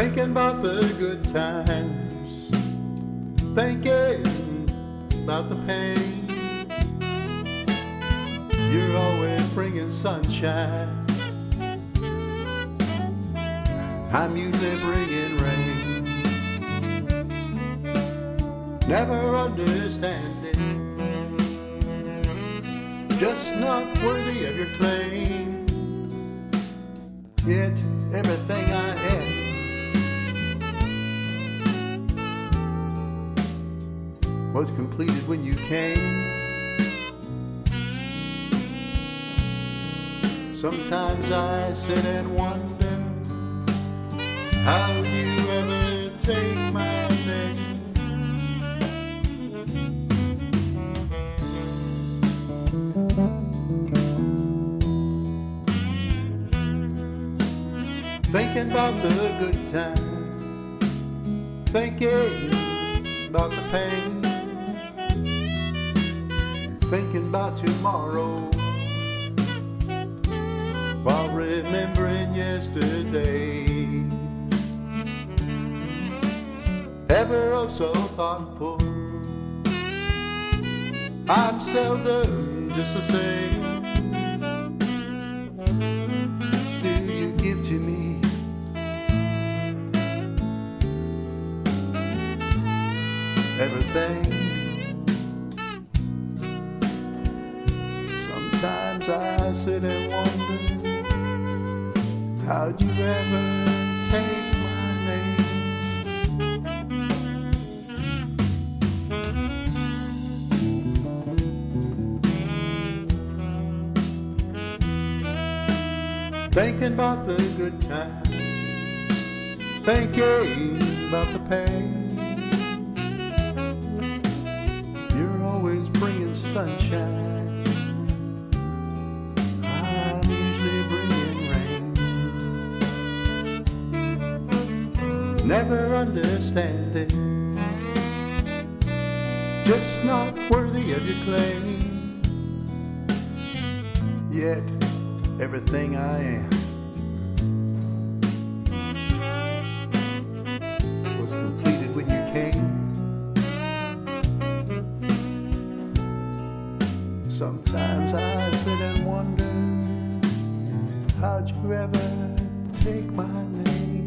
Thinking about the good times, thinking about the pain. You're always bringing sunshine, I'm usually bringing rain. Never understanding, just not worthy of your claim. Yet everything I am was completed when you came. Sometimes I sit and wonder how you ever take my name. Thinking about the good times, thinking about the pain, thinking about tomorrow, while remembering yesterday. Ever oh so thoughtful, I'm seldom just the same. Still you give to me everything. Sometimes I sit and wonder, how'd you ever take my name? Thinking about the good times, thinking about the pain. You're always bringing sunshine, I'm usually bringing rain. Never understanding, just not worthy of your claim. Yet everything I am was completed when you came. Sometimes I sit and wonder, how'd you ever take my name?